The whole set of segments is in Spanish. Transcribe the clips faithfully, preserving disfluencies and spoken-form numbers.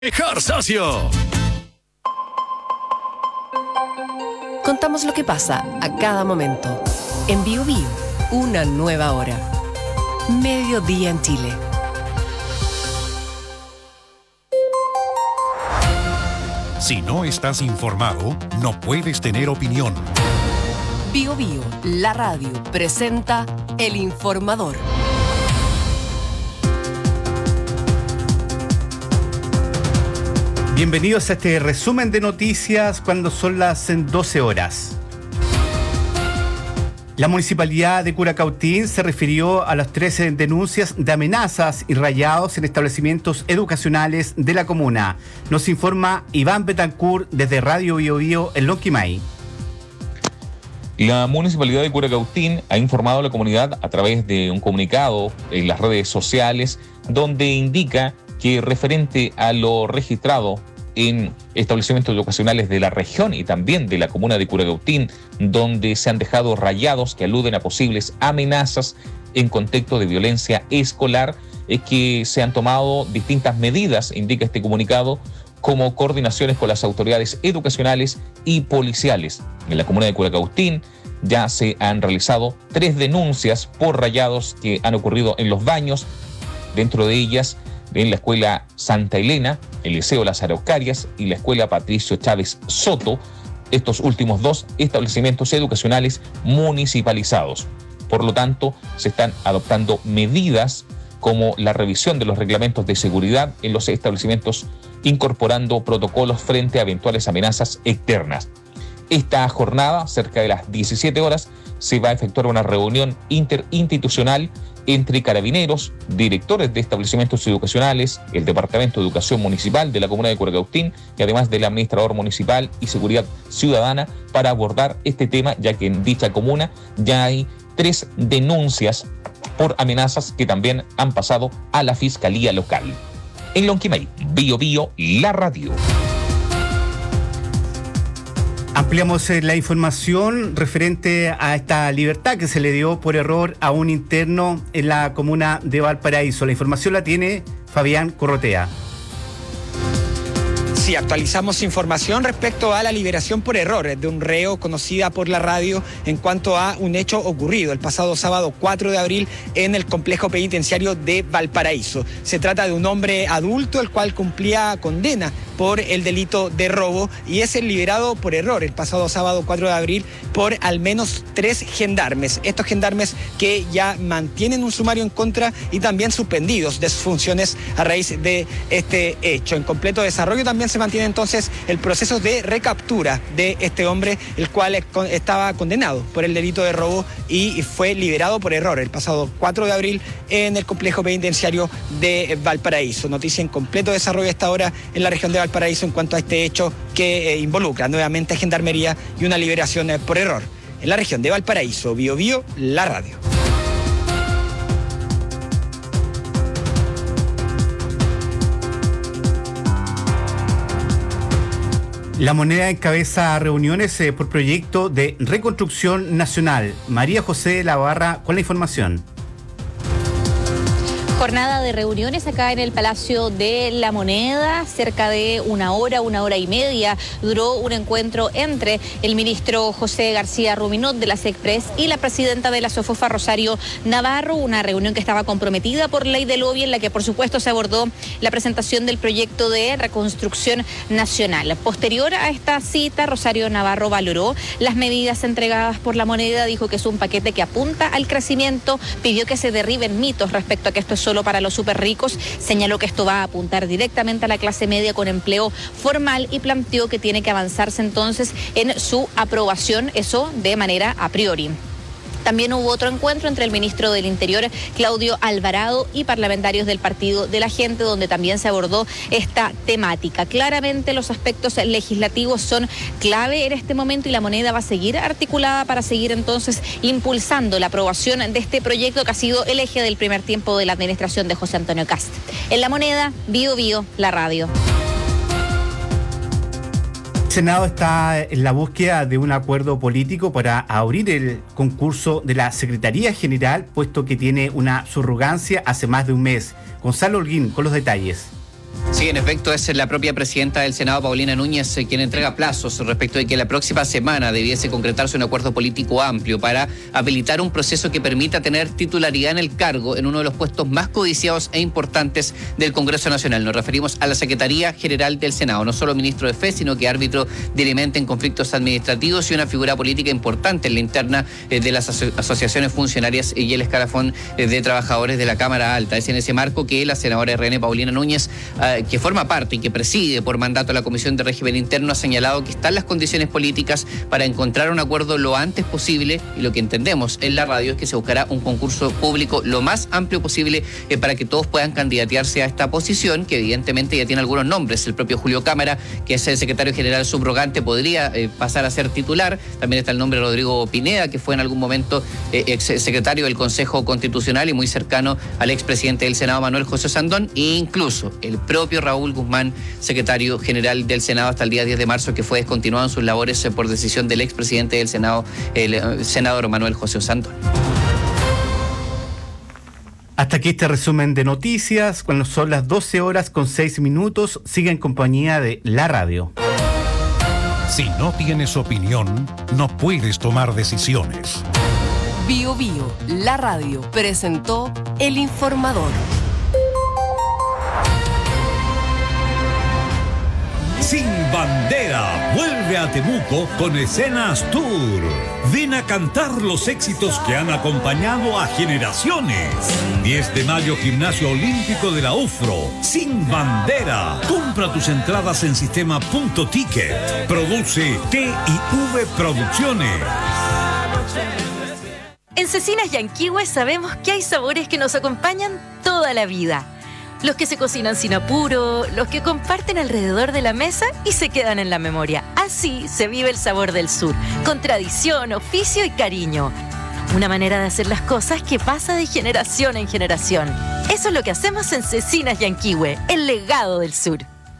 Mejor socio. Contamos lo que pasa a cada momento. En Bio Bio, una nueva hora. Mediodía en Chile. Si no estás informado, no puedes tener opinión. Bio Bio, la radio, presenta El Informador. Bienvenidos a este resumen de noticias cuando son las doce horas. La Municipalidad de Curacautín se refirió a las trece denuncias de amenazas y rayados en establecimientos educacionales de la comuna. Nos informa Iván Betancourt desde Radio Bio Bio en Lonquimay. La Municipalidad de Curacautín ha informado a la comunidad a través de un comunicado en las redes sociales donde indica que referente a lo registrado en establecimientos educacionales de la región y también de la comuna de Curacautín, donde se han dejado rayados que aluden a posibles amenazas en contexto de violencia escolar, es que se han tomado distintas medidas, indica este comunicado, como coordinaciones con las autoridades educacionales y policiales. En la comuna de Curacautín ya se han realizado tres denuncias por rayados que han ocurrido en los baños, dentro de ellas en la Escuela Santa Elena, el Liceo Las Araucarias y la Escuela Patricio Chávez Soto, estos últimos dos establecimientos educacionales municipalizados. Por lo tanto, se están adoptando medidas como la revisión de los reglamentos de seguridad en los establecimientos, incorporando protocolos frente a eventuales amenazas externas. Esta jornada, cerca de las diecisiete horas, se va a efectuar una reunión interinstitucional entre carabineros, directores de establecimientos educacionales, el Departamento de Educación Municipal de la Comuna de Curacautín y además del Administrador Municipal y Seguridad Ciudadana para abordar este tema, ya que en dicha comuna ya hay tres denuncias por amenazas que también han pasado a la Fiscalía Local. En Lonquimay, Bio Bio, la radio. Ampliamos la información referente a esta libertad que se le dio por error a un interno en la comuna de Valparaíso. La información la tiene Fabián Corrotea. Sí, actualizamos información respecto a la liberación por error de un reo conocida por la radio en cuanto a un hecho ocurrido el pasado sábado cuatro de abril en el complejo penitenciario de Valparaíso. Se trata de un hombre adulto el cual cumplía condena por el delito de robo y es el liberado por error el pasado sábado cuatro de abril por al menos tres gendarmes. Estos gendarmes que ya mantienen un sumario en contra y también suspendidos de sus funciones a raíz de este hecho. En completo desarrollo también se mantiene entonces el proceso de recaptura de este hombre, el cual estaba condenado por el delito de robo y fue liberado por error el pasado cuatro de abril en el complejo penitenciario de Valparaíso. Noticia en completo desarrollo a esta hora en la región de Valparaíso en cuanto a este hecho que eh, involucra nuevamente a Gendarmería y una liberación eh, por error. En la región de Valparaíso, Bio Bio, la radio. La Moneda encabeza reuniones eh, por proyecto de reconstrucción nacional. María José Lavarra con la información. Jornada de reuniones acá en el Palacio de la Moneda, cerca de una hora, una hora y media, duró un encuentro entre el ministro José García Ruminot de la SECPRES y la presidenta de la SOFOFA, Rosario Navarro, una reunión que estaba comprometida por ley de lobby en la que por supuesto se abordó la presentación del proyecto de reconstrucción nacional. Posterior a esta cita, Rosario Navarro valoró las medidas entregadas por la Moneda, dijo que es un paquete que apunta al crecimiento, pidió que se derriben mitos respecto a que esto es solo para los súper ricos, señaló que esto va a apuntar directamente a la clase media con empleo formal y planteó que tiene que avanzarse entonces en su aprobación, eso de manera a priori. También hubo otro encuentro entre el ministro del Interior, Claudio Alvarado, y parlamentarios del Partido de la Gente, donde también se abordó esta temática. Claramente los aspectos legislativos son clave en este momento y la Moneda va a seguir articulada para seguir entonces impulsando la aprobación de este proyecto que ha sido el eje del primer tiempo de la administración de José Antonio Kast. En la Moneda, Bio Bio, la radio. El Senado está en la búsqueda de un acuerdo político para abrir el concurso de la Secretaría General, puesto que tiene una subrogancia hace más de un mes. Gonzalo Holguín con los detalles. Sí, en efecto, es la propia presidenta del Senado, Paulina Núñez, quien entrega plazos respecto de que la próxima semana debiese concretarse un acuerdo político amplio para habilitar un proceso que permita tener titularidad en el cargo en uno de los puestos más codiciados e importantes del Congreso Nacional. Nos referimos a la Secretaría General del Senado, no solo ministro de Fe, sino que árbitro dirimente en conflictos administrativos y una figura política importante en la interna de las aso- asociaciones funcionarias y el escalafón de trabajadores de la Cámara Alta. Es en ese marco que la senadora R N Paulina Núñez, eh, que forma parte y que preside por mandato la Comisión de Régimen Interno, ha señalado que están las condiciones políticas para encontrar un acuerdo lo antes posible, y lo que entendemos en la radio es que se buscará un concurso público lo más amplio posible eh, para que todos puedan candidatearse a esta posición, que evidentemente ya tiene algunos nombres. El propio Julio Cámara, que es el secretario general subrogante, podría eh, pasar a ser titular. También está el nombre de Rodrigo Pineda, que fue en algún momento eh, ex secretario del Consejo Constitucional y muy cercano al expresidente del Senado, Manuel José Sandón, e incluso el propio Raúl Guzmán, secretario general del Senado hasta el día diez de marzo, que fue descontinuado en sus labores por decisión del expresidente del Senado, el senador Manuel José Sandón. Hasta aquí este resumen de noticias, cuando son las doce horas con seis minutos, sigue en compañía de la radio. Si no tienes opinión, no puedes tomar decisiones. Bio Bio, la radio, presentó El Informador. Sin Bandera vuelve a Temuco con Escenas Tour. Ven a cantar los éxitos que han acompañado a generaciones. diez de mayo, Gimnasio Olímpico de la UFRO. Sin Bandera. Compra tus entradas en sistema punto ticket. Produce T y V Producciones. En Cecinas Yanquihue sabemos que hay sabores que nos acompañan toda la vida. Los que se cocinan sin apuro, los que comparten alrededor de la mesa y se quedan en la memoria. Así se vive el sabor del sur, con tradición, oficio y cariño. Una manera de hacer las cosas que pasa de generación en generación. Eso es lo que hacemos en Cecinas Yanquihue, el legado del sur.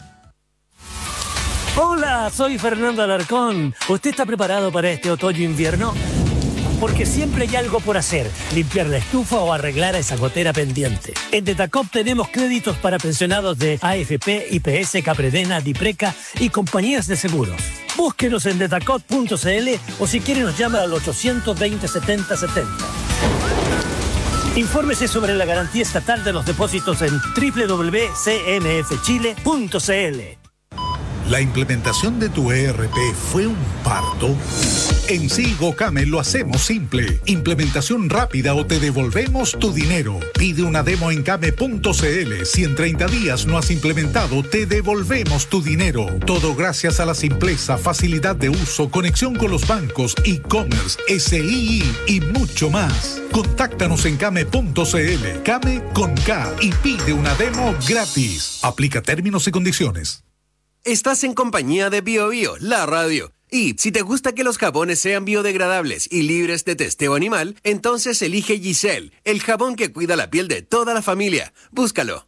Hola, soy Fernando Alarcón. ¿Usted está preparado para este otoño-invierno? Porque siempre hay algo por hacer, limpiar la estufa o arreglar esa gotera pendiente. En Detacop tenemos créditos para pensionados de A F P, I P S, Capredena, Dipreca y compañías de seguros. Búsquenos en detacop punto c l o si quiere nos llama al ochocientos veinte, setenta setenta. Infórmese sobre la garantía estatal de los depósitos en doble u doble u doble u punto c m f chile punto c l. ¿La implementación de tu E R P fue un parto? En Silgocame lo hacemos simple. Implementación rápida o te devolvemos tu dinero. Pide una demo en came punto c l. Si en treinta días no has implementado, te devolvemos tu dinero. Todo gracias a la simpleza, facilidad de uso, conexión con los bancos, e-commerce, S I I y mucho más. Contáctanos en came punto c l. Came con K y pide una demo gratis. Aplica términos y condiciones. Estás en compañía de Bio Bio, la radio. Y si te gusta que los jabones sean biodegradables y libres de testeo animal, entonces elige Giselle, el jabón que cuida la piel de toda la familia. Búscalo.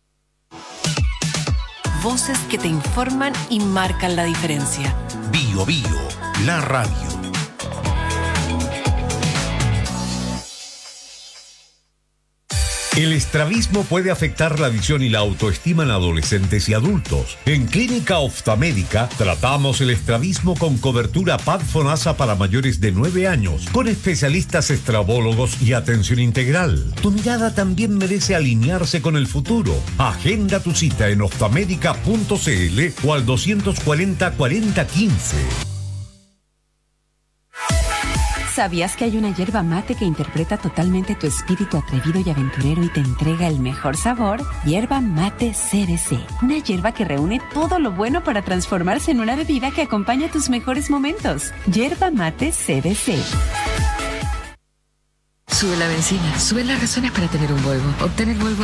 Voces que te informan y marcan la diferencia. Bio Bio, la radio. El estrabismo puede afectar la visión y la autoestima en adolescentes y adultos. En Clínica Oftamédica tratamos el estrabismo con cobertura P A D FONASA para mayores de nueve años, con especialistas estrabólogos y atención integral. Tu mirada también merece alinearse con el futuro. Agenda tu cita en oftamédica punto c l o al doscientos cuarenta, cuarenta quince. ¿Sabías que hay una yerba mate que interpreta totalmente tu espíritu atrevido y aventurero y te entrega el mejor sabor? Yerba Mate C B C. Una yerba que reúne todo lo bueno para transformarse en una bebida que acompaña tus mejores momentos. Yerba Mate C B C. Sube la benzina, sube las razones para tener un Volvo. Obtén el Volvo